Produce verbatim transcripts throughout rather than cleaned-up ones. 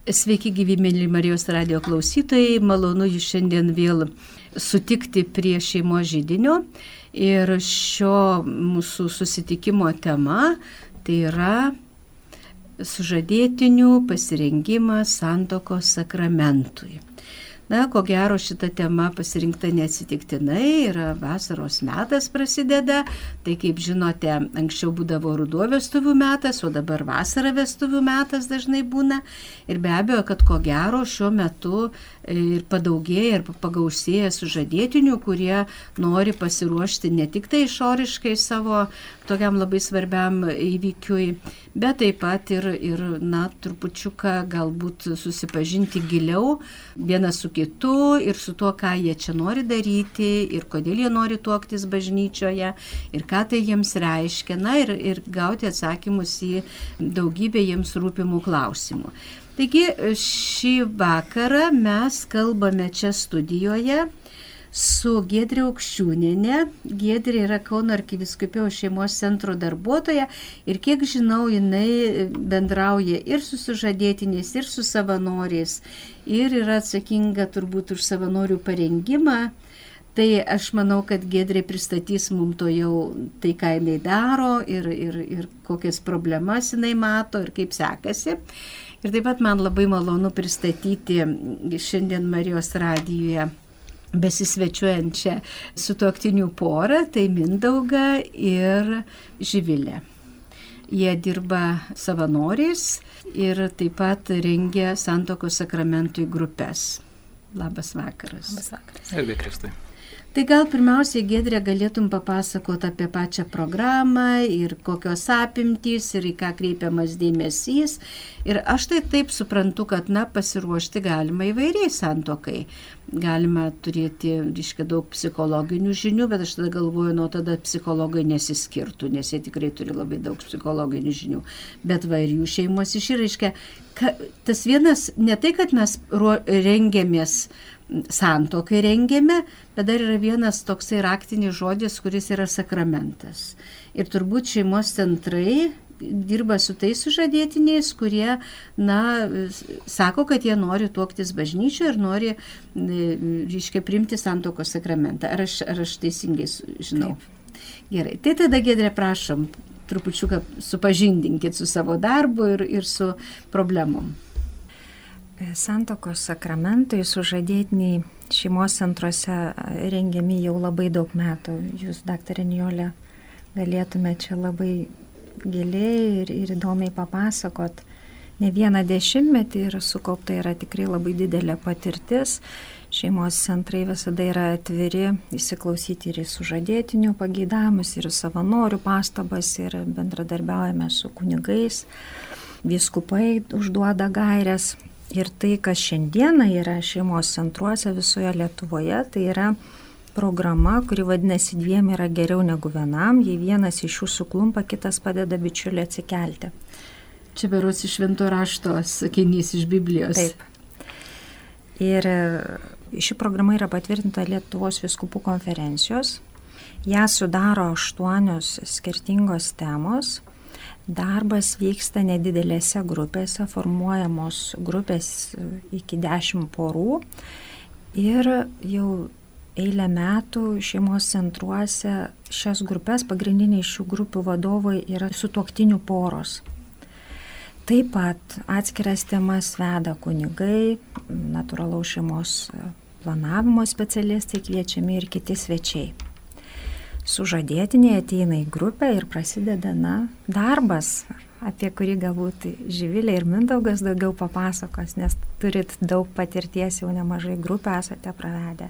Sveiki, gyvi mėly Marijos radijo klausytojai, malonu jūs šiandien vėl sutikti prie šeimos židinio ir šio mūsų susitikimo tema tai yra sužadėtinių pasirengimas santuokos sakramentui. Na, ko gero šita tema pasirinkta neatsitiktinai, yra vasaros metas prasideda, tai kaip žinote, anksčiau būdavo ruduo vestuvių metas, o dabar vasara vestuvių metas dažnai būna. Ir be abejo, kad ko gero šiuo metu ir padaugėja ir pagausėja sužadėtinių, kurie nori pasiruošti ne tik tai išoriškai savo tokiam labai svarbiam įvykiui, bet taip pat ir, ir na, trupučiuką galbūt susipažinti giliau vienas su kitu ir su tuo, ką jie čia nori daryti ir kodėl jie nori tuoktis bažnyčioje ir ką tai jiems reiškia, na ir, ir gauti atsakymus į daugybę jiems rūpimų klausimų. Taigi šį vakarą mes kalbame čia studijoje su Giedre Aukščiūniene. Giedrė yra Kauno arkivyskupijos šeimos centro darbuotoja ir kiek žinau, jinai bendrauja ir su sužadėtiniais, ir su savanoriais ir yra atsakinga turbūt už savanorių parengimą. Tai aš manau, kad Giedrė pristatys mums to jau tai, ką jinai daro ir, ir, ir kokias problemas jinai mato ir kaip sekasi. Ir taip pat man labai malonu pristatyti šiandien Marijos radijuje besisvečiuojančią sutuoktinių porą, tai Mindaugą ir Živilę. Jie dirba savanoriais ir taip pat rengia santuokos sakramentui grupes. Labas vakaras. Labas vakaras. Garbė Kristui. Tai gal pirmiausiai, Giedrė, galėtum papasakoti apie pačią programą ir kokios apimtys ir į ką kreipiamas dėmesys. Ir aš tai taip suprantu, kad na, pasiruošti galima įvairiai santuokai. Galima turėti, reiškia, daug psichologinių žinių, bet aš tada galvoju, nuo tada psichologai nesiskirtų, nes jie tikrai turi labai daug psichologinių žinių. Bet va ir jų šeimos išreiškia, tas vienas, ne tai, kad mes rengiamės santuokai rengiame, bet dar yra vienas toksai raktinis žodis, kuris yra sakramentas. Ir turbūt šeimos centrai dirba su tais sužadėtiniais, kurie, na, sako, kad jie nori tuoktis bažnyčioje ir nori, reiškia, priimti santuokos sakramentą. Ar aš, ar aš teisingai žinau? Taip. Gerai. Tai tada, Giedrė, prašom, trupučiuką supažindinkit su savo darbu ir, ir su problemom. Santuokos sakramentui sužadėtiniai šeimos centruose rengiami jau labai daug metų. Jūs, daktarė Nijolė, galėtume čia labai giliai ir, ir įdomiai papasakot. Ne vieną dešimtmetį ir sukaupta yra tikrai labai didelė patirtis. Šeimos centrai visada yra atviri įsiklausyti ir į sužadėtinių pageidavimus, ir į savanorių pastabas, ir bendradarbiaujame su kunigais. Vyskupai užduoda gaires. Ir tai, kas šiandieną yra šeimos centruose visoje Lietuvoje, tai yra programa, kuri vadinasi dviem yra geriau negu vienam. Jei vienas iš jų suklumpa, kitas padeda bičiulį atsikelti. Čia berods iš Švento rašto sakinys iš Biblijos. Taip. Ir ši programa yra patvirtinta Lietuvos vyskupų konferencijos. Ją sudaro aštuonios skirtingos temos. Darbas vyksta nedidelėse grupėse, formuojamos grupės iki dešimt porų ir jau eilę metų šeimos centruose šias grupės, pagrindiniai šių grupių vadovai yra sutuoktinių poros. Taip pat atskiras temas veda kunigai, natūralaus šeimos planavimo specialistai, kviečiami ir kiti svečiai. Sužadėtiniai ateina į grupę ir prasideda, na, darbas, apie kurį galbūt Živilė ir Mindaugas daugiau papasakos, nes turit daug patirties, jau nemažai grupę esate pravedę.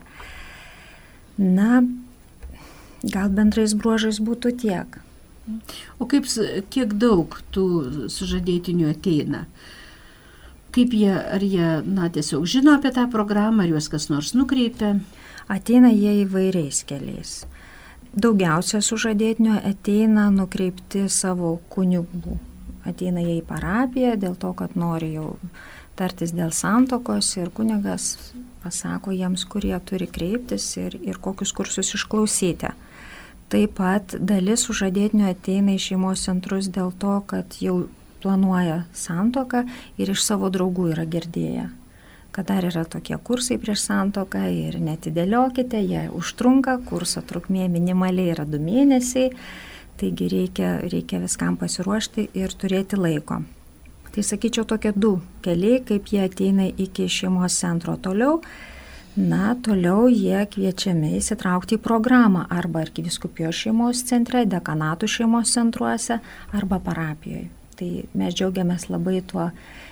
Na, gal bendrais bruožais būtų tiek. O kaip, kiek daug tų sužadėtinių ateina? Kaip jie, ar jie, na, tiesiog žino apie tą programą, ar juos kas nors nukreipia? Ateina jie įvairiais keliais. Daugiausia sužadėtinių ateina nukreipti savo kunigų. Ateina jie į parapiją dėl to, kad nori jau tartis dėl santuokos ir kunigas pasako jiems, kurie turi kreiptis ir, ir kokius kursus išklausyti. Taip pat dalis sužadėtinių ateina į šeimos centrus dėl to, kad jau planuoja santuoką ir iš savo draugų yra girdėję, kad dar yra tokie kursai prieš santuoką ir netidėliokite, jie užtrunka, kurso trukmė minimaliai yra du mėnesiai, taigi reikia, reikia viskam pasiruošti ir turėti laiko. Tai sakyčiau tokie du keliai, kaip jie ateina iki šeimos centro. Toliau, na, toliau jie kviečiami įsitraukti į programą arba arkivyskupijos šeimos centre, dekanatų šeimos centruose arba parapijoje. Tai mes džiaugiamės labai tuo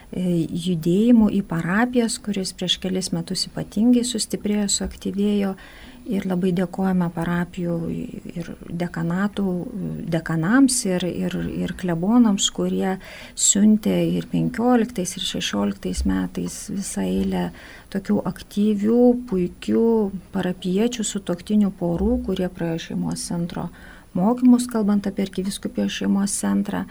judėjimu į parapijas, kuris prieš kelis metus ypatingai sustiprėjo, suaktyvėjo ir labai dėkojame parapijų ir dekanatų, dekanams ir, ir, ir klebonams, kurie siuntė ir penkioliktais ir šešioliktais metais visą eilę tokių aktyvių, puikių parapiečių, sutuoktinių porų, kurie praėjo šeimos centro mokymus, kalbant apie arkivyskupijos šeimos centrą.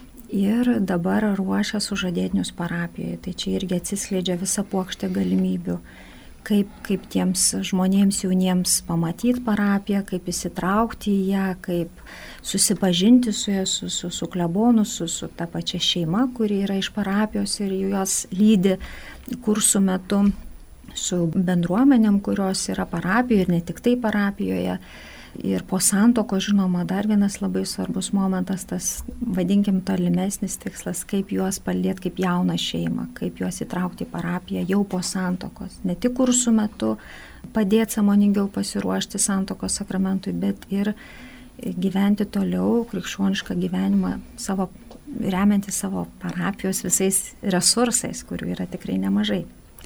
Ir dabar ruošia sužadėtinius parapijoje. Tai čia irgi atsiskleidžia visa puokštė galimybių, kaip, kaip tiems žmonėms jauniems pamatyti parapiją, kaip įsitraukti į ją, kaip susipažinti su ja, su, su, su klebonu, su, su ta pačia šeima, kuri yra iš parapijos ir juos lydi kursų metu, su bendruomenėm, kurios yra parapijoje ir ne tik tai parapijoje. Ir po santuokos, žinoma, dar vienas labai svarbus momentas, tas, vadinkim, tolimesnis tikslas, kaip juos palydėti kaip jauną šeimą, kaip juos įtraukti į parapiją jau po santuokos. Ne tik kursų metu padėti sąmoningiau pasiruošti santuokos sakramentui, bet ir gyventi toliau krikščionišką gyvenimą, savo, remianti savo parapijos visais resursais, kurių yra tikrai nemažai.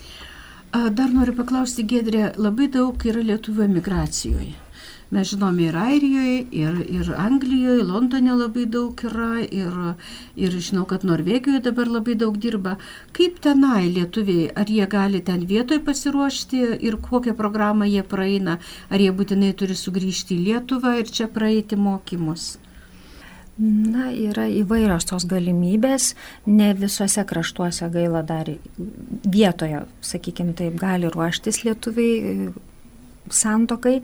Dar noriu paklausti, Giedrė, labai daug yra lietuvių emigracijoje. Mes žinome ir Airijoje, ir, ir Anglijoje, Londone labai daug yra, ir, ir žinau, kad Norvegijoje dabar labai daug dirba. Kaip tenai lietuviai, ar jie gali ten vietoje pasiruošti ir kokią programą jie praeina, ar jie būtinai turi sugrįžti į Lietuvą ir čia praeiti mokymus? Na, yra įvairios tos galimybės, ne visuose kraštuose gaila dar vietoje, sakykime taip, gali ruoštis lietuviai santuokai.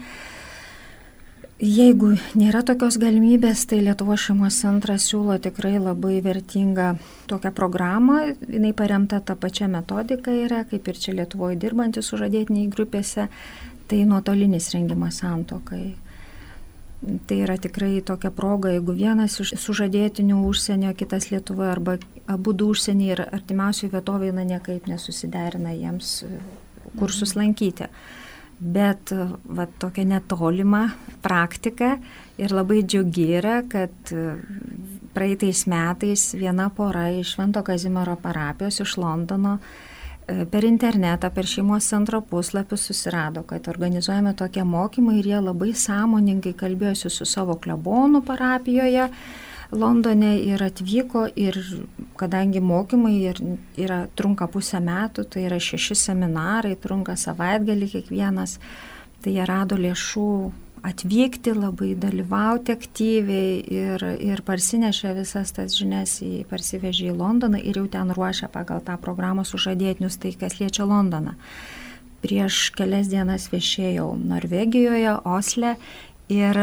Jeigu nėra tokios galimybės, tai Lietuvos šeimos centras siūlo tikrai labai vertingą tokią programą. Jinai paremta tą pačią metodiką yra, kaip ir čia Lietuvoje dirbantys sužadėtiniai grupėse, tai nuotolinis rengimas santuokai. Tai yra tikrai tokia proga, jeigu vienas iš sužadėtinių užsienio, kitas Lietuvoje arba abu du užsienį ir artimiausiai vietovėje na, niekaip nesusiderina jiems kursus lankyti. Bet va, tokia netolima praktika ir labai džiugi yra, kad praeitais metais viena pora iš Švento Kazimiero parapijos iš Londono per internetą, per šeimos centro puslapius susirado, kad organizuojame tokie mokymai ir jie labai sąmoningai kalbėjosi su savo klebonu parapijoje Londone ir atvyko ir kadangi mokymai ir, yra trunka pusę metų, tai yra šeši seminarai, trunka savaitgalį kiekvienas, tai jie rado lėšų atvykti, labai dalyvauti aktyviai ir, ir parsinešė visas tas žinias, į, parsivežė į Londoną ir jau ten ruošia pagal tą programą sužadėtinius, tai kas liečia Londoną. Prieš kelias dienas viešėjau Norvegijoje, Osle ir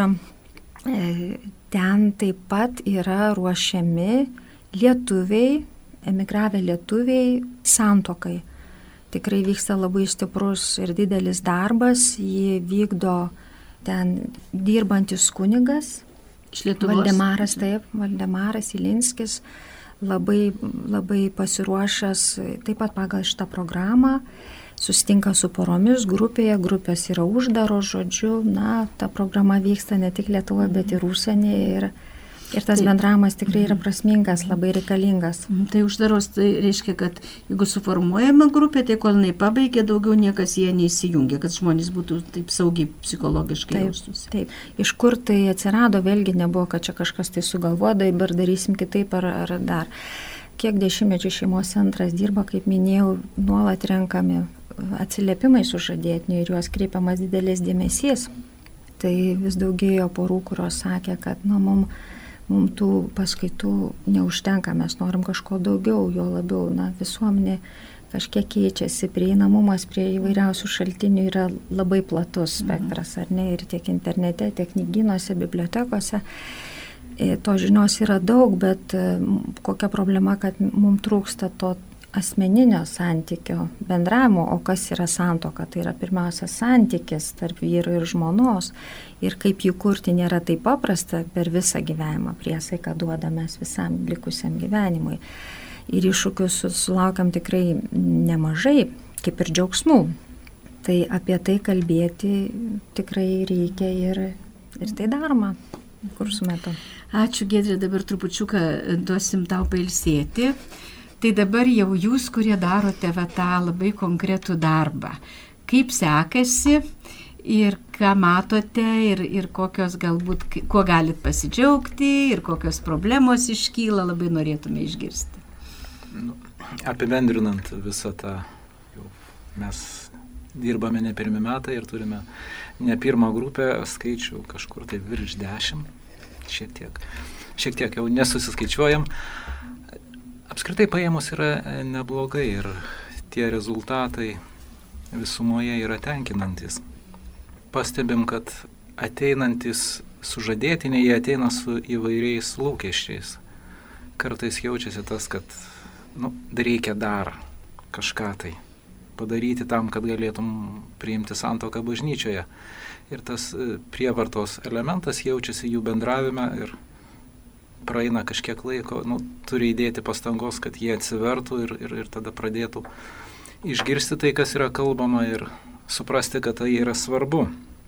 e, ten taip pat yra ruošiami lietuviai, emigravę lietuviai santuokai. Tikrai vyksta labai stiprus ir didelis darbas, jį vykdo ten dirbantis kunigas, Valdemaras, taip, Valdemaras Ilinskis, labai, labai pasiruošęs taip pat pagal šitą programą, susitinka su poromis grupėje, grupės yra uždaros, žodžiu, na, ta programa vyksta ne tik Lietuvoje, bet ir užsienyje ir, ir tas bendravimas tikrai yra prasmingas, labai reikalingas. Tai uždaros, tai reiškia, kad jeigu suformuojama grupė, tai kol jinai pabaigia, daugiau niekas jie neįsijungia, kad žmonės būtų taip saugiai psichologiškai jaustųsi. Taip, iš kur tai atsirado, vėlgi nebuvo, kad čia kažkas tai sugalvoja, dabar darysim kitaip ar, ar dar. Kiek dešimtmečių šeimos centras dirba, kaip minėjau, nuolat renkami atsiliepimai sužadėtinių ir juos kreipiamas didelis dėmesys. Tai vis daugėjo porų, kurios sakė, kad nu, mums mum tų paskaitų neužtenka, mes norim kažko daugiau, jo labiau, na, visuomenė kažkiek keičiasi, prieinamumas prie įvairiausių šaltinių yra labai platus spektras, ar ne, ir tiek internete, tiek knygynuose, bibliotekose. to žinios yra daug, bet kokia problema, kad mums trūksta to asmeninio santykio, bendravimo, o kas yra santuoka, tai yra pirmiausia santykis tarp vyro ir žmonos ir kaip jį kurti nėra taip paprasta per visą gyvenimą, priesaiką duodame visam likusiam gyvenimui. Ir iššūkių sulaukiam tikrai nemažai, kaip ir džiaugsmų. Tai apie tai kalbėti tikrai reikia ir, ir tai daroma kursų metu. Ačiū, Giedrė, dabar trupučiuką duosim tau pailsėti. Tai dabar jau jūs, kurie darote va tą labai konkretų darbą. Kaip sekasi ir ką matote ir, ir kokios galbūt, kuo galit pasidžiaugti ir kokios problemos iškyla, labai norėtume išgirsti. Nu, apibendrinant visą tą, jau mes dirbame ne pirmi metai ir turime ne pirmą grupę, skaičių kažkur tai virš dešimt, šiek tiek, šiek tiek jau nesusiskaičiuojam. Apskritai paėmus yra neblogai ir tie rezultatai visumoje yra tenkinantis. Pastebim, kad ateinantis sužadėtiniai, jie ateina su įvairiais lūkesčiais. Kartais jaučiasi tas, kad nu, reikia dar kažką tai padaryti tam, kad galėtum priimti santuoką bažnyčioje. Ir tas prievartos elementas jaučiasi jų bendravime ir praeina kažkiek laiko, nu, turi įdėti pastangos, kad jie atsivertų ir, ir, ir tada pradėtų išgirsti tai, kas yra kalbama ir suprasti, kad tai yra svarbu.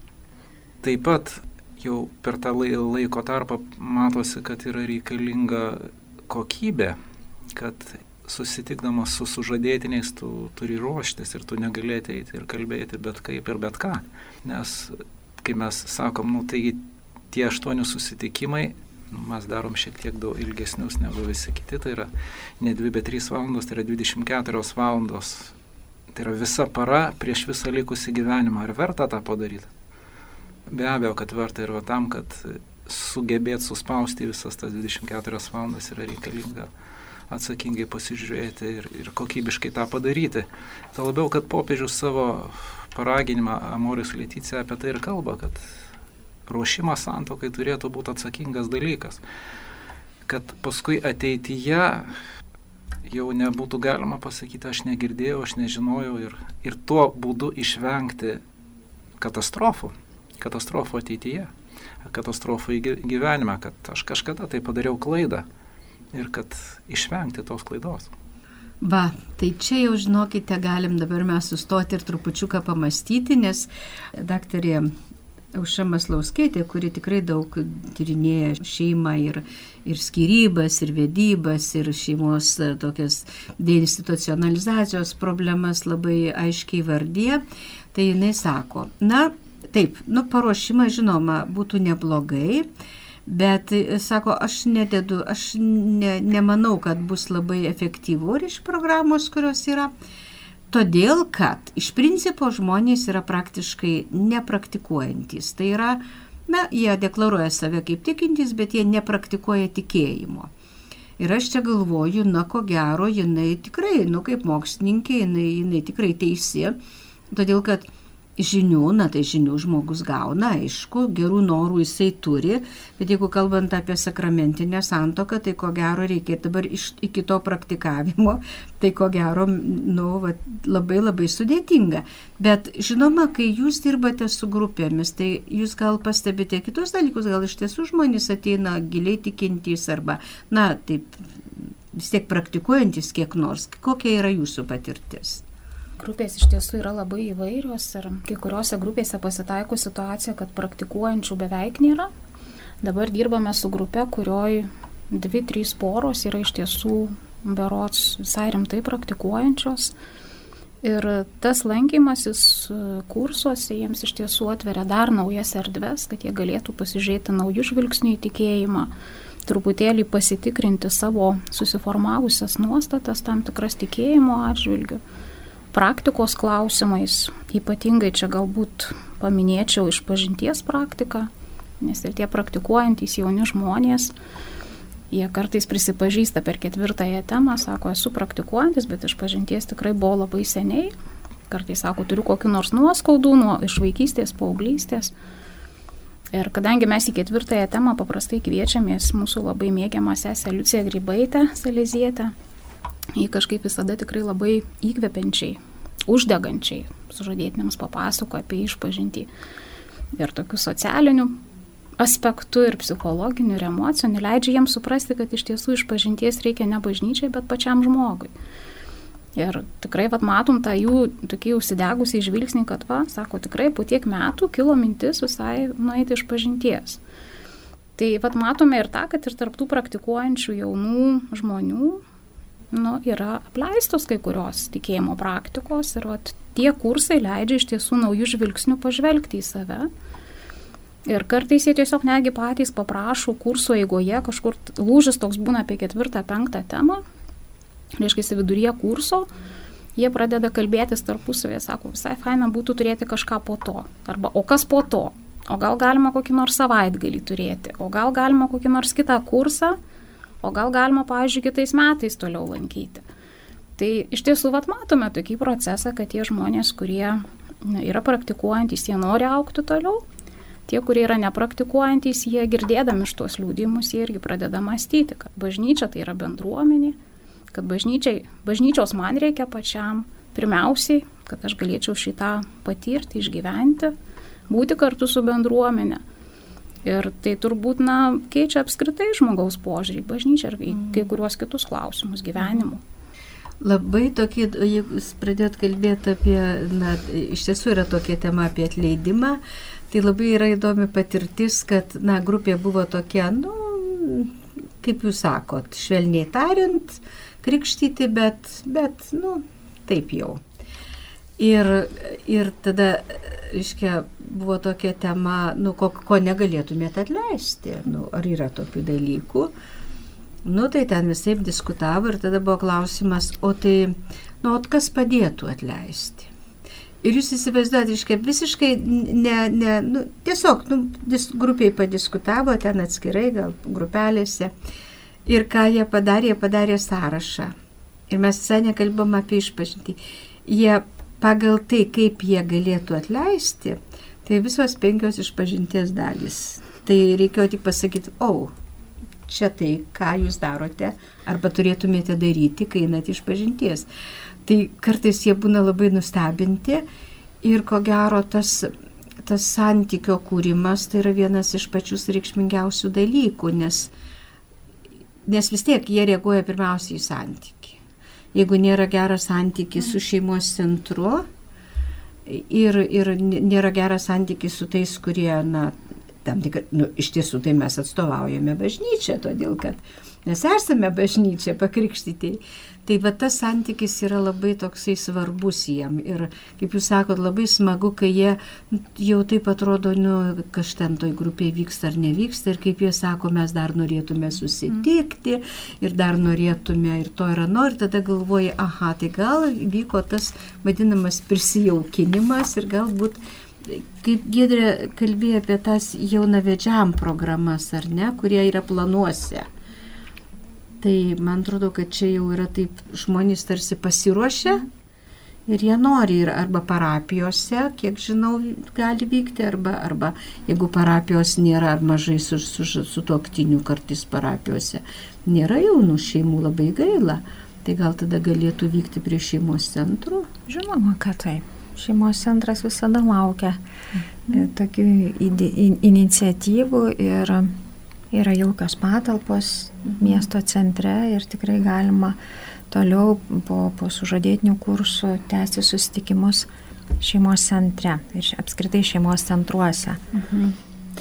Taip pat jau per tą laiko tarpą matosi, kad yra reikalinga kokybė, kad susitikdamas su sužadėtiniais tu turi ruoštis ir tu negali ateiti ir kalbėti bet kaip ir bet ką. Nes, kai mes sakom, nu, tai tie aštuoni susitikimai, mes darom šiek tiek daug ilgesnius negu visi kiti, tai yra ne dvi, bet trys valandos, tai yra dvidešimt keturios valandos. Tai yra visa para prieš visą likusį gyvenimą. Ar verta tą padaryti? Be abejo, kad verta ir va tam, kad sugebėt suspausti visas tas dvidešimt keturias valandas yra reikalinga atsakingai pasižiūrėti ir, ir kokybiškai tą padaryti. Tai labiau, kad popiežius savo paraginimą Amoris Laetitia apie tai ir kalba, kad ruošimas santuokai turėtų būti atsakingas dalykas, kad paskui ateityje jau nebūtų galima pasakyti, aš negirdėjau, aš nežinojau ir, ir tuo būdu išvengti katastrofų, katastrofų ateityje, katastrofų į gyvenimą, kad aš kažkada tai padariau klaidą ir kad išvengti tos klaidos. Va, tai čia jau žinokite, galim dabar mes sustoti ir trupučiuką pamastyti, nes daktarė Aušra Maslauskaitė, kuri tikrai daug tyrinėja šeimą ir, ir skyrybas, ir vedybas, ir šeimos tokias deinstitucionalizacijos problemas labai aiškiai vardė, tai jinai sako, na taip, nu paruošimas žinoma būtų neblogai, bet sako, aš nededu, aš ne, nemanau, kad bus labai efektyvu ir iš programos, kurios yra. Todėl, kad iš principo žmonės yra praktiškai nepraktikuojantys. Tai yra, na, jie deklaruoja save kaip tikintys, bet jie nepraktikuoja tikėjimo. Ir aš čia galvoju, na, ko gero, jinai tikrai, nu, kaip mokslininkė, jinai, jinai tikrai teisi, todėl, kad žinių, na, tai žinių žmogus gauna, aišku, gerų norų jisai turi, bet jeigu kalbant apie sakramentinę santuoką, tai ko gero reikia dabar iš, iki to praktikavimo, tai ko gero, nu, va, labai labai sudėtinga. Bet žinoma, kai jūs dirbate su grupėmis, tai jūs gal pastebite kitus dalykus, gal iš tiesų žmonės ateina giliai tikintys arba, na, taip, vis tiek praktikuojantis kiek nors. Kokia yra jūsų patirtis? Grupės iš tiesų yra labai įvairios ir kai kuriuose grupėse pasitaiko situacija, kad praktikuojančių beveik nėra. Dabar dirbame su grupe, kurioje dvi, trys poros yra iš tiesų berods visai rimtai praktikuojančios. Ir tas lankymasis kursuose jiems iš tiesų atveria dar naujas erdves, kad jie galėtų pasižiūrėti naujų žvilgsnių į tikėjimą, truputėlį pasitikrinti savo susiformavusias nuostatas, tam tikras tikėjimo atžvilgių. Praktikos klausimais, ypatingai čia galbūt paminėčiau išpažinties praktiką, nes ir tie praktikuojantys jauni žmonės, jie kartais prisipažįsta per ketvirtąją temą, sako, esu praktikuojantis, bet išpažinties tikrai buvo labai seniai, kartais sako, turiu kokių nors nuoskaudų nuo iš vaikystės, paauglystės. Ir kadangi mes į ketvirtąją temą paprastai kviečiamės mūsų labai mėgiamą sesę Liuciją Grybaitę Salezietę, jį kažkaip visada tikrai labai įkvepiančiai, uždegančiai sužadėtiniams papasako apie išpažintį. Ir tokių socialinių aspektų ir psichologinių ir emocinių leidžia jiems suprasti, kad iš tiesų išpažinties reikia ne bažnyčiai, bet pačiam žmogui. Ir tikrai vat, matom tą jų tokį užsidegusiai žvilgsnį, kad va, sako, tikrai po tiek metų kilo mintis visai nueiti iš pažinties. Tai vat, matome ir tą, kad ir tarptų praktikuojančių jaunų žmonių nu, yra apleistos kai kurios tikėjimo praktikos ir vat, tie kursai leidžia iš tiesų naujų žvilgsnių pažvelgti į save. Ir kartais jie tiesiog negi patys paprašo kurso eigoje, kažkur lūžis toks būna apie ketvirtą, penktą temą. Reiškia, viduryje kurso, jie pradeda kalbėtis tarpusavėje, sako, visai faina būtų turėti kažką po to. Arba, o kas po to? O gal galima kokį nors savaitgalį turėti? O gal galima kokį nors kitą kursą? O gal galima, pavyzdžiui, kitais metais toliau lankyti? Tai iš tiesų, vat, matome tokį procesą, kad tie žmonės, kurie yra praktikuojantys, jie nori augti toliau. Tie, kurie yra nepraktikuojantys, jie girdėdami šitos liudijimus, jie irgi pradeda mąstyti, kad bažnyčia tai yra bendruomenė, kad bažnyčiai, bažnyčios man reikia pačiam pirmiausiai, kad aš galėčiau šitą patirti, išgyventi, būti kartu su bendruomenė. Ir tai turbūt, na, keičia apskritai žmogaus požiūrį, bažnyčią ir kai kuriuos kitus klausimus gyvenimu. Labai tokie, jeigu jūs pradėt kalbėti apie, na, iš tiesų yra tokia tema apie atleidimą, tai labai yra įdomi patirtis, kad, na, grupė buvo tokia, nu, kaip jūs sakot, švelniai tariant, krikštyti, bet, bet, nu, taip jau. Ir, ir tada, reiškia, buvo tokia tema, nu, ko, ko negalėtumėte atleisti, nu, ar yra tokių dalykų. Nu, tai ten visaip diskutavo ir tada buvo klausimas, o tai, nu, o kas padėtų atleisti? Ir jūs įsivaizduojate, reiškia, visiškai ne, ne, nu, tiesiog, nu, dis, grupiai padiskutavo, ten atskirai, gal grupelėse. Ir ką jie padarė, jie padarė sąrašą. Ir mes visai nekalbam apie išpažintį. Jie pagal tai, kaip jie galėtų atleisti, tai visos penkios išpažinties dalys. Tai reikėjo tik pasakyti, o, čia tai, ką jūs darote, arba turėtumėte daryti, kai einate išpažinties. Tai kartais jie būna labai nustebinti ir ko gero tas, tas santykio kūrimas tai yra vienas iš pačių reikšmingiausių dalykų, nes Nes vis tiek jie reaguoja pirmiausiai į santykį. Jeigu nėra geras santykis su šeimos centru ir, ir nėra geras santykis su tais, kurie, na, tam tik, nu, iš tiesų tai mes atstovaujame bažnyčią, todėl kad mes esame bažnyčia pakrikštyti. Tai va tas santykis yra labai toksai svarbus jiem. Ir kaip jūs sakot, labai smagu, kai jie jau taip atrodo, nu, kas ten toj grupėje vyksta ar nevyksta. Ir kaip jie sako, mes dar norėtume susitikti ir dar norėtume ir to ir ano. Ir tada galvoja, aha, tai gal vyko tas vadinamas prisijaukinimas ir galbūt, kaip Giedrė kalbėjo apie tas jaunavedžiam programas, ar ne, kurie yra planuose. Tai man atrodo, kad čia jau yra taip, žmonės tarsi pasiruošę ir jie nori ir arba parapijose, kiek žinau, gali vykti, arba, arba jeigu parapijos nėra ar mažai su, su, su tuoktiniu kartais parapijose, nėra jaunų šeimų, labai gaila, tai gal tada galėtų vykti prie šeimos centrų? Žinoma, kad taip. Šeimos centras visada laukia mhm. tokių ide, in, iniciatyvų ir yra jaukios patalpos miesto centre ir tikrai galima toliau po, po sužadėtinių kursų tęsti susitikimus šeimos centre ir apskritai šeimos centruose. Mhm.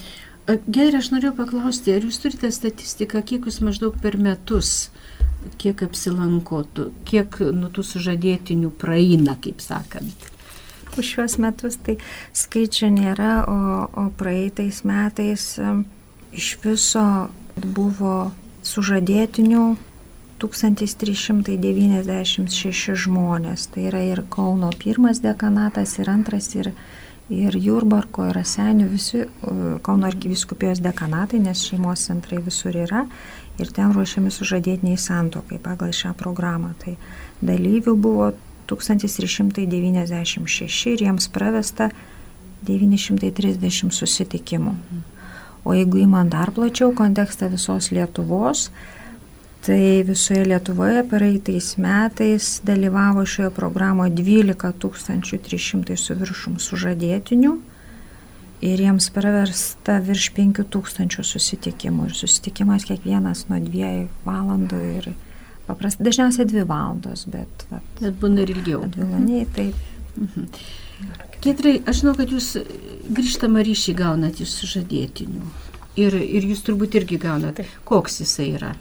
Gerai, aš noriu paklausti, ar jūs turite statistiką, kiek jūs maždaug per metus, kiek apsilankotų, kiek nu tų sužadėtinių praeina, kaip sakant? Už šios metus tai skaičių nėra, o, o praeitais metais iš viso buvo sužadėtinių tūkstantis trys šimtai devyniasdešimt šeši žmonės. Tai yra ir Kauno pirmas dekanatas, ir antras, ir, ir Jurbarko, ir Raseinių, visi Kauno arkivyskupijos dekanatai, nes šeimos centrai visur yra. Ir ten ruošiami sužadėtiniai santuokai pagal šią programą. Tai dalyvių buvo tūkstantis trys šimtai devyniasdešimt šeši ir jiems pravesta devyni šimtai trisdešimt susitikimų. O jeigu įman dar plačiau kontekstą visos Lietuvos, tai visoje Lietuvoje praeitais metais dalyvavo šioje programoje dvylika tūkstančių trys šimtai su viršum sužadėtinių ir jiems praversta virš penkių tūkstančių susitikimų. Ir susitikimas kiekvienas nuo dviejų valandų ir paprastai, dažniausiai dvi valandos, bet... Vat, bet būna ir ilgiau. Atvilaniai, taip. Mhm. Giedrai, aš žinau, kad jūs grįžtamą ryšį gaunat iš sužadėtinių. Ir, ir jūs turbūt irgi gaunat. Koks jisai yra?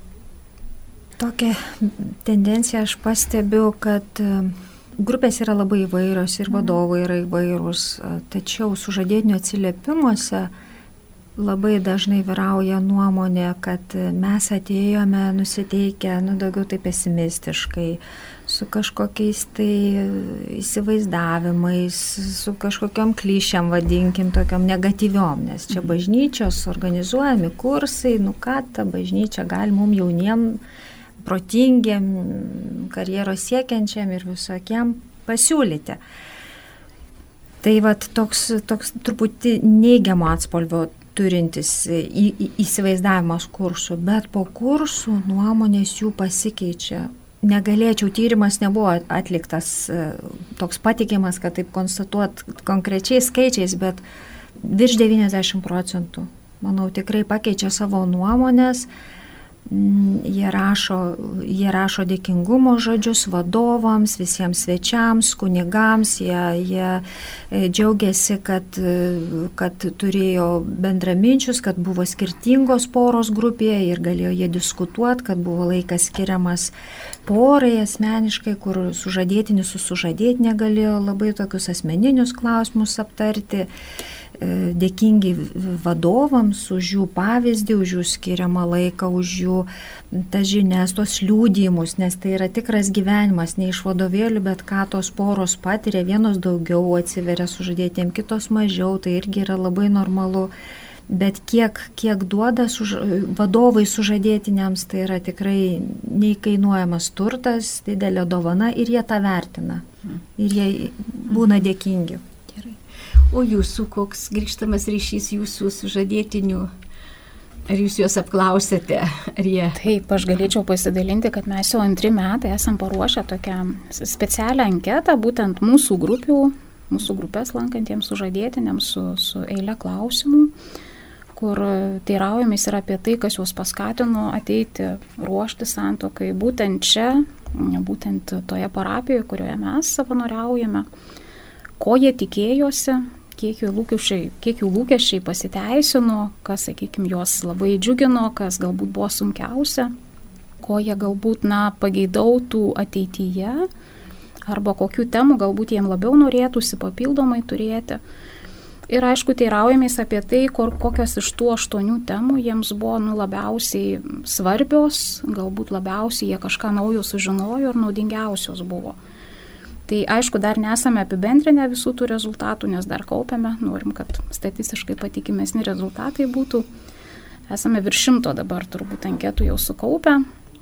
Tokią tendenciją aš pastebiu, kad grupės yra labai įvairios ir vadovai yra įvairūs, tačiau sužadėtinių atsiliepimuose labai dažnai vyrauja nuomonė, kad mes atėjome nusiteikę, nu, daugiau tai pesimistiškai, su kažkokiais tai įsivaizdavimais, su kažkokiam klišėm, vadinkim, tokiam negatyviom, nes čia bažnyčios organizuojami kursai, nu ką ta bažnyčia gali mum jauniem, protingiam, karjeros siekiančiam ir visokiem pasiūlyti. Tai vat toks, toks truputį neigiamo atspalvio turintis į, į, įsivaizdavimas kursų, bet po kursų nuomonės jų pasikeičia. Negalėčiau, tyrimas nebuvo atliktas toks patikimas, kad taip konstatuot konkrečiais skaičiais, bet virš devyniasdešimt procentų, manau, tikrai pakeičia savo nuomonės. Jie rašo, jie rašo dėkingumo žodžius vadovams, visiems svečiams, kunigams, jie, jie džiaugiasi, kad, kad turėjo bendraminčius, kad buvo skirtingos poros grupėje ir galėjo jie diskutuoti, kad buvo laikas skiriamas porai asmeniškai, kur sužadėtinis su sužadėtinė galėjo labai tokius asmeninius klausimus aptarti. Dėkingi vadovams už jų pavyzdį, už jų skiriamą laiką, už jų tas žinias, tos liūdimus, nes tai yra tikras gyvenimas, ne iš vadovėlių, bet ką tos poros patiria, vienos daugiau atsiveria sužadėtiem, kitos mažiau, tai irgi yra labai normalu. Bet kiek, kiek duoda suž... vadovai sužadėtiniams, tai yra tikrai neįkainuojamas turtas, didelė dovana ir jie tą vertina. Ir jie būna dėkingi. O jūsų koks grįžtamas ryšys jūsų sužadėtinių? Ar jūs juos apklausėte? Ar jie... Taip, aš galėčiau pasidalinti, kad mes jau antri metai esam paruošę tokią specialią anketą, būtent mūsų grupių, mūsų grupės lankantiems sužadėtiniams su, su eile klausimų, kur teiraujamės ir apie tai, kas juos paskatino ateiti ruošti santuokai būtent čia, būtent toje parapijoje, kurioje mes savanoriaujame, ko jie tikėjosi, kiek jų lūkesčiai, kiek jų lūkesčiai pasiteisino, kas, sakykime, juos labai džiugino, kas galbūt buvo sunkiausia, ko jie galbūt, na, pageidautų ateityje, arba kokių temų galbūt jiem labiau norėtųsi papildomai turėti. Ir aišku, teiraujamės apie tai, kur, kokios iš tų aštuonių temų jiems buvo nu, labiausiai svarbios, galbūt labiausiai jie kažką naujo sužinojo ir naudingiausios buvo. Tai aišku, dar nesame apibendrinę visų tų rezultatų, nes dar kaupiame, norim, kad statistiškai patikimesni rezultatai būtų. Esame virš šimto dabar turbūt anketų jau sukaupę.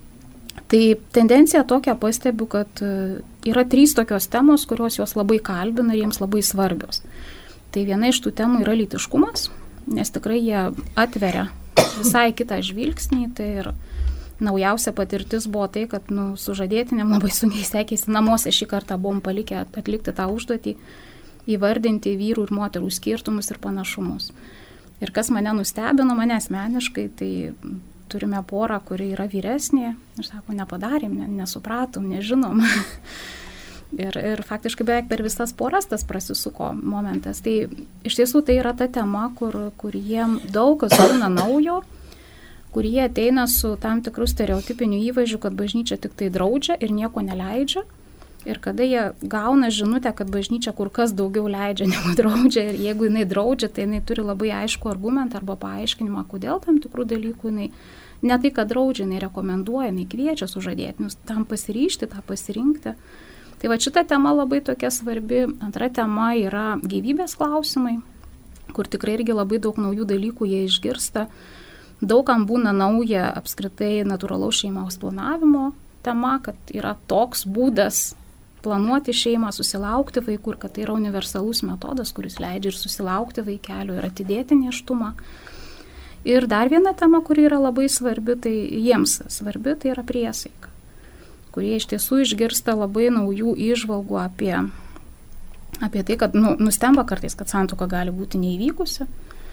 Tai tendencija tokia pastebiu, kad yra trys tokios temos, kurios juos labai kalbina ir jiems labai svarbios. Tai viena iš tų temų yra lytiškumas, nes tikrai jie atveria visai kitą žvilgsnį, tai ir naujausia patirtis buvo tai, kad nu, sužadėtiniam labai sunkiai sekėsi. Namuose šį kartą buvom palikę atlikti tą užduotį, įvardinti vyrų ir moterų skirtumus ir panašumus. Ir kas mane nustebino, mane asmeniškai, tai turime porą, kuri yra vyresnė. Ir sako, nepadarėm, nesupratom, nežinom. ir, ir faktiškai beveik per visas poras tas prasisuko momentas. Tai iš tiesų tai yra ta tema, kur, kur jiem daug kas būna naujo, kur jie ateina su tam tikrų stereotipinių įvaizdžių, kad bažnyčia tik tai draudžia ir nieko neleidžia. Ir kada jie gauna žinutę, kad bažnyčia kur kas daugiau leidžia negu draudžia, ir jeigu jinai draudžia, tai jinai turi labai aišku argumentą arba paaiškinimą, kodėl tam tikrų dalykų jinai ne tai, kad draudžia, jinai rekomenduoja, jinai kviečia sužadėtinius tam pasiryžti, tą pasirinkti. Tai va šita tema labai tokia svarbi. Antra tema yra gyvybės klausimai, kur tikrai irgi labai daug naujų dalykų jie išgirsta. Daugam būna nauja apskritai natūralaus šeimos planavimo tema, kad yra toks būdas planuoti šeimą, susilaukti vaikų ir kad tai yra universalus metodas, kuris leidžia ir susilaukti vaikelio ir atidėti nėštumą. Ir dar viena tema, kuri yra labai svarbi, tai jiems svarbi, tai yra priesaika, kurie iš tiesų išgirsta labai naujų įžvalgų apie, apie tai, kad nu, nustemba kartais, kad santuoka gali būti neįvykusi,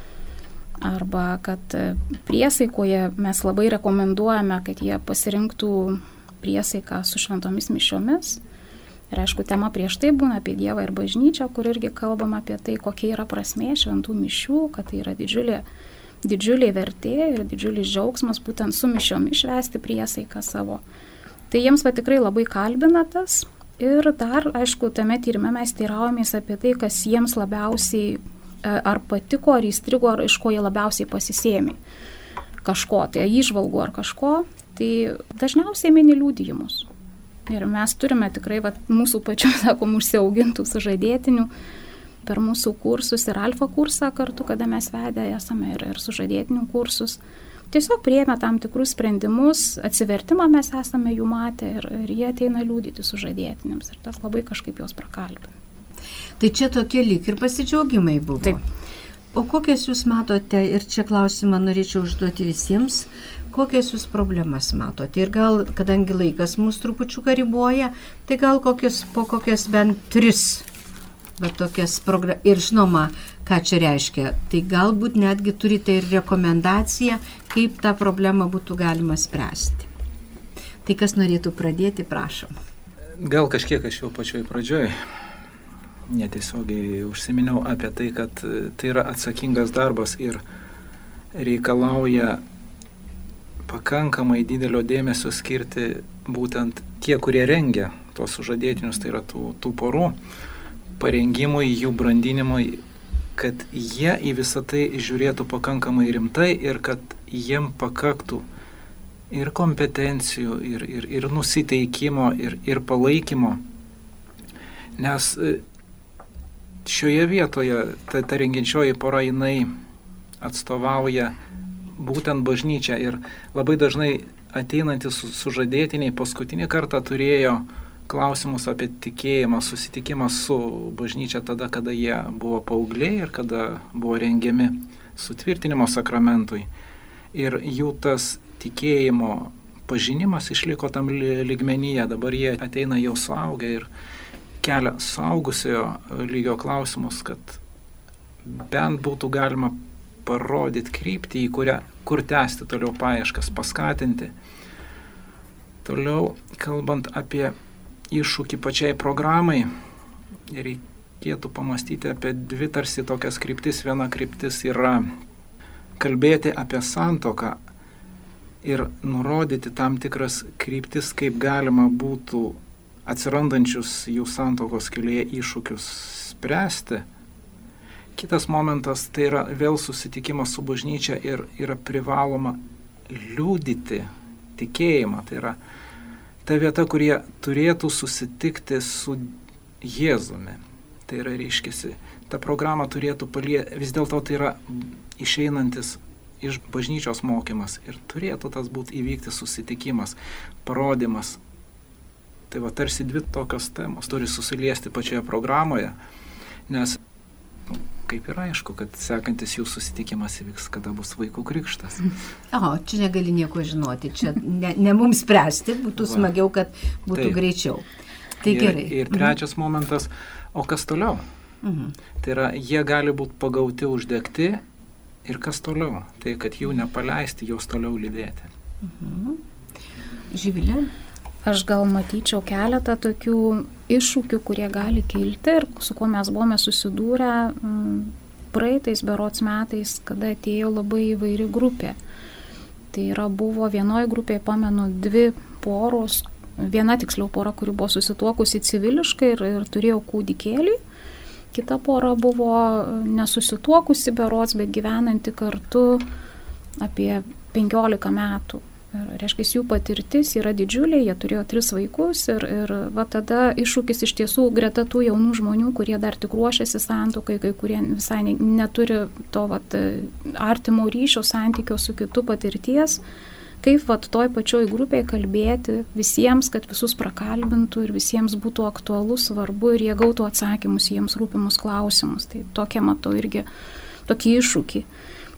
arba kad priesaikoje mes labai rekomenduojame, kad jie pasirinktų priesaiką su šventomis mišiomis. Ir aišku, tema prieš tai būna apie Dievą ir bažnyčią, kur irgi kalbama apie tai, kokia yra prasmė šventų mišių, kad tai yra didžiulė, didžiulė vertė ir didžiulis džiaugsmas būtent su mišiomis švęsti priesaiką savo. Tai jiems va tikrai labai kalbina tas. Ir dar, aišku, tame tyrime mes teiraujamės apie tai, kas jiems labiausiai ar patiko, ar įstrigo, ar iš ko jie labiausiai pasisėmė. Kažko, tai įžvalgų ar kažko. Tai dažniausiai mini liudijimus. Ir mes turime tikrai va, mūsų pačių, sakom, užsiaugintų sužadėtinių per mūsų kursus ir alfa kursą kartu, kada mes vedę esame ir, ir sužadėtinių kursus. Tiesiog priėmė tam tikrus sprendimus, atsivertimą mes esame jų matę ir, ir jie ateina liudyti sužadėtiniams ir tas labai kažkaip juos prakalbina. Tai čia tokie lyg ir pasidžiaugimai buvo. Taip. O kokias jūs matote, ir čia klausimą norėčiau užduoti visiems, kokias jūs problemas matote? Ir gal, kadangi laikas mūsų trupučiuką riboja, tai gal kokias, po kokias bent tris, bet tokias programas. Ir žinoma, ką čia reiškia, tai galbūt netgi turite ir rekomendaciją, kaip tą problemą būtų galima spręsti. Tai kas norėtų pradėti, prašom. Gal kažkiek aš jau pačioj pradžioj netiesiogiai užsiminiau apie tai, kad tai yra atsakingas darbas ir reikalauja pakankamai didelio dėmesio skirti būtent tie, kurie rengia tuos sužadėtinius, tai yra tų, tų porų parengimui, jų brandinimui, kad jie į visą tai žiūrėtų pakankamai rimtai ir kad jiem pakaktų ir kompetencijų, ir, ir, ir nusiteikimo, ir, ir palaikymo. Nes šioje vietoje ta, ta rengiančioji pora jinai atstovauja būtent bažnyčią ir labai dažnai ateinantys sužadėtiniai paskutinį kartą turėjo klausimus apie tikėjimą, susitikimą su bažnyčia tada, kada jie buvo paaugliai ir kada buvo rengiami sutvirtinimo sakramentui. Ir jų tas tikėjimo pažinimas išliko tam lygmenyje, dabar jie ateina jau suaugę ir kelia suaugusiojo lygio klausimus, kad bent būtų galima parodyti kryptį, į kurią, kur tęsti toliau paieškas, paskatinti. Toliau, kalbant apie iššūkį pačiai programai, reikėtų pamastyti apie dvi tarsi tokias kryptis. Viena kryptis yra kalbėti apie santuoką ir nurodyti tam tikras kryptis, kaip galima būtų atsirandančius jų santuokos kelyje iššūkius spręsti. Kitas momentas tai yra vėl susitikimas su bažnyčia ir yra privaloma liudyti tikėjimą. Tai yra ta vieta, kurie turėtų susitikti su Jėzumi. Tai yra, reiškiasi, ta programa turėtų paliesti, vis dėlto tai yra išeinantis iš bažnyčios mokymas ir turėtų tas būti įvykti susitikimas, parodimas. Tai va, tarsi dvi tokios temos turi susiliesti pačioje programoje, nes kaip ir aišku, kad sekantis jų susitikimas įvyks, kada bus vaikų krikštas. O, čia negali nieko žinoti, čia ne, ne mums spręsti, būtų smagiau, kad būtų Taip. Greičiau. Tai ir, gerai. Ir trečias mhm. momentas, o kas toliau? Mhm. Tai yra, jie gali būti pagauti, uždegti ir kas toliau? Tai kad jų nepaleisti, jos toliau lydėti. Mhm. Živilė? Aš gal matyčiau keletą tokių iššūkių, kurie gali kilti ir su kuo mes buvome susidūrę praeitais berods metais, kada atėjo labai įvairi grupė. Tai yra buvo vienoje grupėje, pamenu, dvi poros, viena tiksliau pora, kuri buvo susituokusi civiliškai ir, ir turėjo kūdikėlį, kita pora buvo nesusituokusi berods, bet gyvenanti kartu apie penkiolika metų. Reiškia, jų patirtis yra didžiulė, jie turėjo tris vaikus ir, ir va tada iššūkis iš tiesų greta tų jaunų žmonių, kurie dar tik ruošiasi santuokai, kai kurie visai ne, neturi to vat, artimo ryšio santykio su kitu patirties, kaip vat, toj pačioj grupėje kalbėti visiems, kad visus prakalbintų ir visiems būtų aktualu, svarbu ir jie gautų atsakymus jiems rūpimus klausimus. Tai tokie matau irgi tokį iššūkį.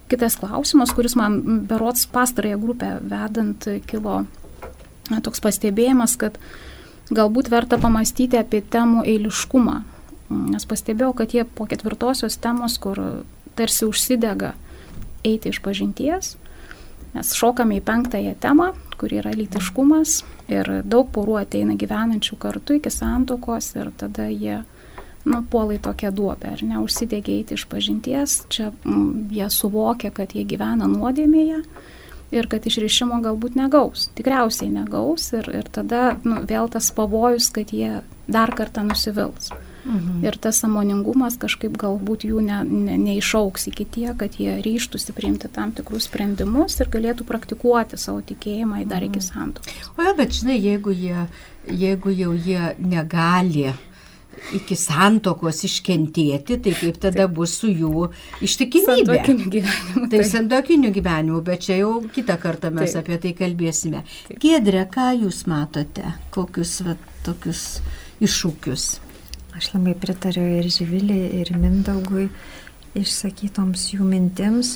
Kitas klausimas, kuris man berods pastarąją grupę vedant kilo toks pastebėjimas, kad galbūt verta pamastyti apie temų eiliškumą. Nes pastebėjau, kad jie po ketvirtosios temos, kur tarsi užsidega eiti iš pažinties, mes šokame į penktąją temą, kur yra lytiškumas ir daug porų ateina gyvenančių kartu iki santuokos ir tada jie nu, puolai tokia duobė, ar ne, užsidegė eiti iš pažinties, čia m, jie suvokia, kad jie gyvena nuodėmėje ir kad išrišimo galbūt negaus, tikriausiai negaus ir, ir tada nu, vėl tas pavojus, kad jie dar kartą nusivils. Mhm. Ir tas sąmoningumas kažkaip galbūt jų ne, ne, neišauks iki tie, kad jie ryštųsi priimti tam tikrus sprendimus ir galėtų praktikuoti savo tikėjimą dar iki santuokos. O bet žinai, jeigu, jie, jeigu jau jie negali iki santuokos iškentėti, tai kaip tada taip. Bus su jų ištikimybė. Santuokiniu gyvenimu. Tai santuokiniu gyvenimu, bet čia jau kitą kartą mes taip. Apie tai kalbėsime. Taip. Giedre, ką jūs matote? Kokius va, tokius iššūkius? Aš labai pritariu ir Živilį, ir Mindaugui išsakytoms jų mintims.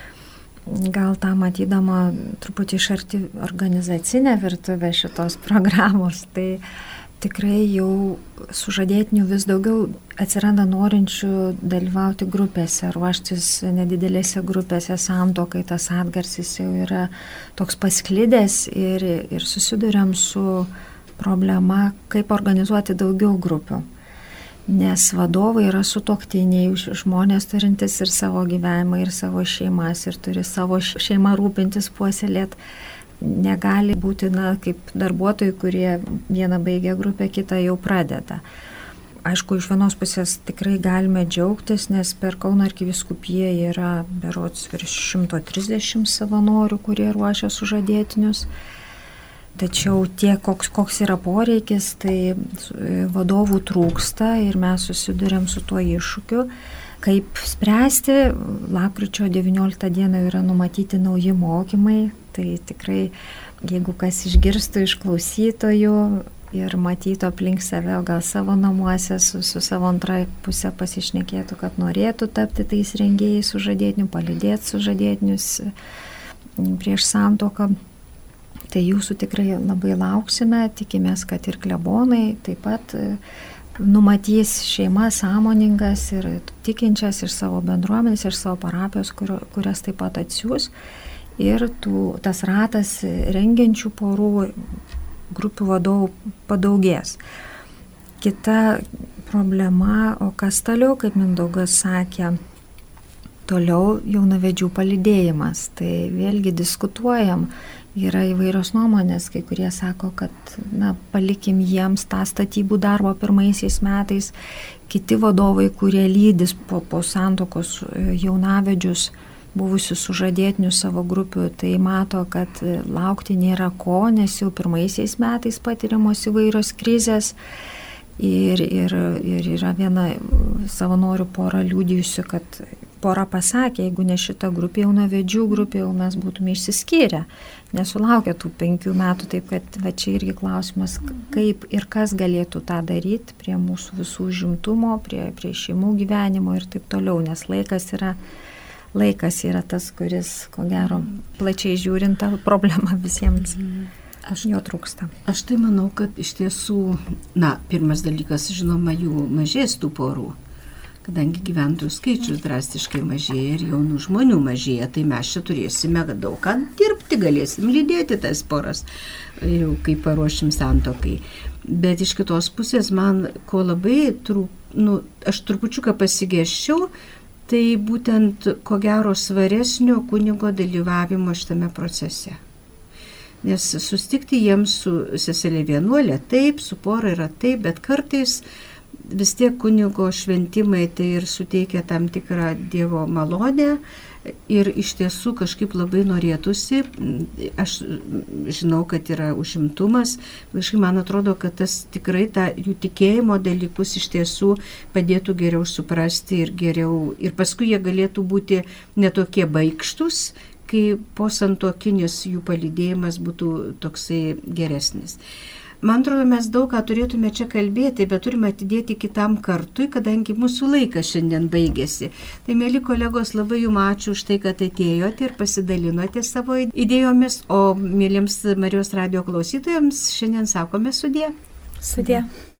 Gal tą matydama truputį iš arti organizacinę virtuvę šitos programos, tai tikrai jau sužadėtinių vis daugiau atsiranda norinčių dalyvauti grupėse, ruoštis nedidelėse grupėse santuokai, tas atgarsis jau yra toks pasklidęs ir, ir susiduriam su problema, kaip organizuoti daugiau grupių. Nes vadovai yra sutuoktiniai, žmonės turintis ir savo gyvenimą, ir savo šeimas, ir turi savo šeimą rūpintis, puoselėt. Negali būti, na, kaip darbuotojai, kurie vieną baigia grupę, kitą jau pradeda. Aišku, iš vienos pusės tikrai galime džiaugtis, nes per Kauno arkivyskupiją yra berods virš šimto trisdešimt savanorių, kurie ruošia sužadėtinius. Tačiau tiek, koks, koks yra poreikis, tai vadovų trūksta ir mes susidurėm su tuo iššūkiu. Kaip spręsti, lapkričio devynioliktą dieną yra numatyti nauji mokymai, tai tikrai, jeigu kas išgirstų iš klausytojų ir matytų aplink save, gal savo namuose su, su savo antra pusė pasišnekėtų, kad norėtų tapti tais rengėjais sužadėtinių, palydėti sužadėtinius prieš santuoką, tai jūsų tikrai labai lauksime, tikimės, kad ir klebonai taip pat numatys šeimas sąmoningas ir tikinčias iš savo bendruomenės, iš savo parapijos, kur, kurias taip pat atsiūs. Ir tų, tas ratas rengiančių porų grupių vadovų padaugės. Kita problema, o kas toliau, kaip Mindaugas sakė, toliau jaunavedžių palydėjimas. Tai vėlgi diskutuojam. Yra įvairios nuomonės, kai kurie sako, kad na, palikim jiems tą statybų darbą pirmaisiais metais. Kiti vadovai, kurie lydis po, po santuokos jaunavedžius, buvusius sužadėtinius savo grupių, tai mato, kad laukti nėra ko, nes jau pirmaisiais metais patiriamos įvairios krizės. Ir, ir, ir yra viena savanorių pora liudijusi, kad pora pasakė, jeigu ne šita grupė, jaunavedžių grupė, jau mes būtume išsiskyrę. Nesulaukia tų penkių metų, taip kad va, čia irgi klausimas, kaip ir kas galėtų tą daryti prie mūsų visų žimtumo, prie, prie šeimų gyvenimo ir taip toliau, nes laikas yra, laikas yra tas, kuris, ko gero, plačiai žiūrint, tą problemą visiems aš, jo trūksta. Aš tai manau, kad iš tiesų, na, pirmas dalykas, žinoma, jų mažės tų porų. Kadangi gyventojų skaičius drastiškai mažėja ir jaunų žmonių mažėja, tai mes čia turėsime daug ką dirbti, galėsim lydėti tas poras, jau kai paruošim santuokai. Bet iš kitos pusės man ko labai, trūk, nu, aš trupučiuką pasigėsčiau, tai būtent ko gero svaresnio kunigo dalyvavimo šitame procese. Nes sustikti jiems su seselė vienuolė taip, su pora yra taip, bet kartais vis tiek kunigo šventimai tai ir suteikia tam tikrą Dievo malonę ir iš tiesų kažkaip labai norėtųsi, aš žinau, kad yra užimtumas, kažkaip man atrodo, kad tas tikrai tą jų tikėjimo dalykus iš tiesų padėtų geriau suprasti ir geriau, ir paskui jie galėtų būti netokie baikštus, kai posantuokinis jų palydėjimas būtų toksai geresnis. Man atrodo, mes daug ką turėtume čia kalbėti, bet turime atidėti kitam kartui, kadangi mūsų laikas šiandien baigėsi. Tai, mėly kolegos, labai jums ačiū už tai, kad atėjote ir pasidalinote savo idėjomis, o mėlyms Marijos radijo klausytojams šiandien sakome sudie. Sudie.